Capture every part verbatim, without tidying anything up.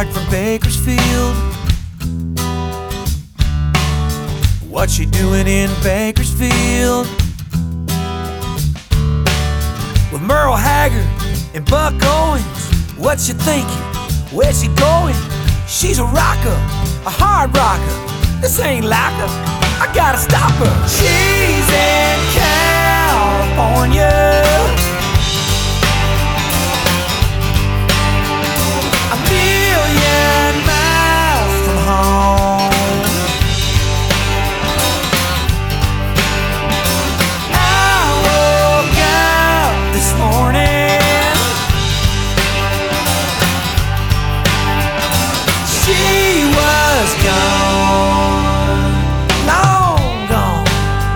sweetheart from Bakersfield. What's she doing in Bakersfield? With Merle Haggard and Buck Owens. What's she thinking? Where's she going? She's a rocker, a hard rocker. This ain't like her, I gotta stop her. She's in California, a million miles from home. I woke up this morning, she was gone, long gone.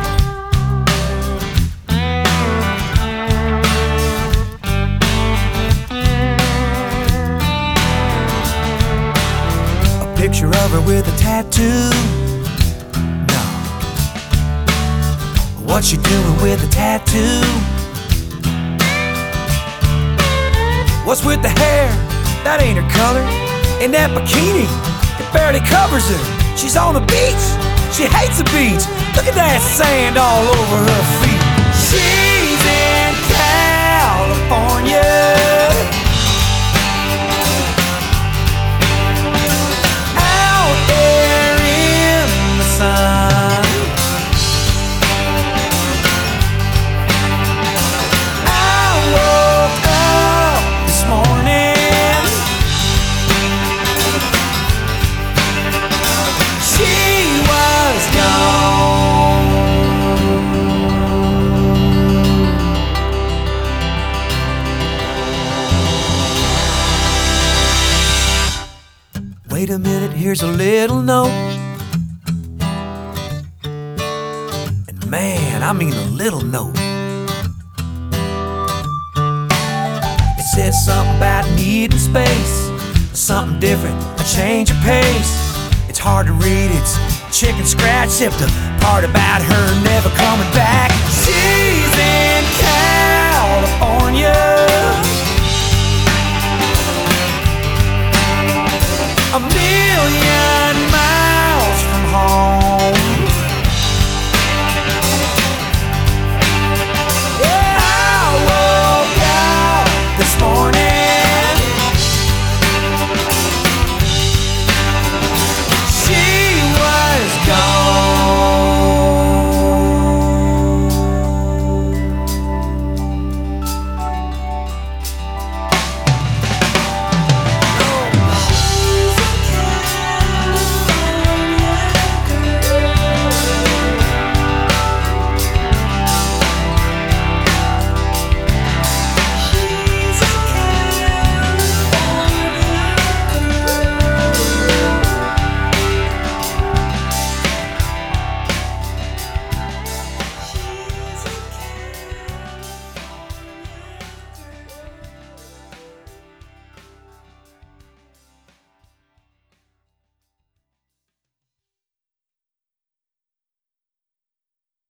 A picture of her with a tattoo? No. What's she doing with a tattoo? What's with the hair? That ain't her color. And that bikini, it barely covers her. She's on the beach, she hates the beach. Look at that sand all over her feet. She's in California, out there in the sun. I woke up this morning, she was gone. Wait a minute, here's a little note. And man, I mean a little note. It says something about needing space, something different, a change of pace. It's hard to read, it's chicken scratch, except the part about her never coming back. She's in California, a million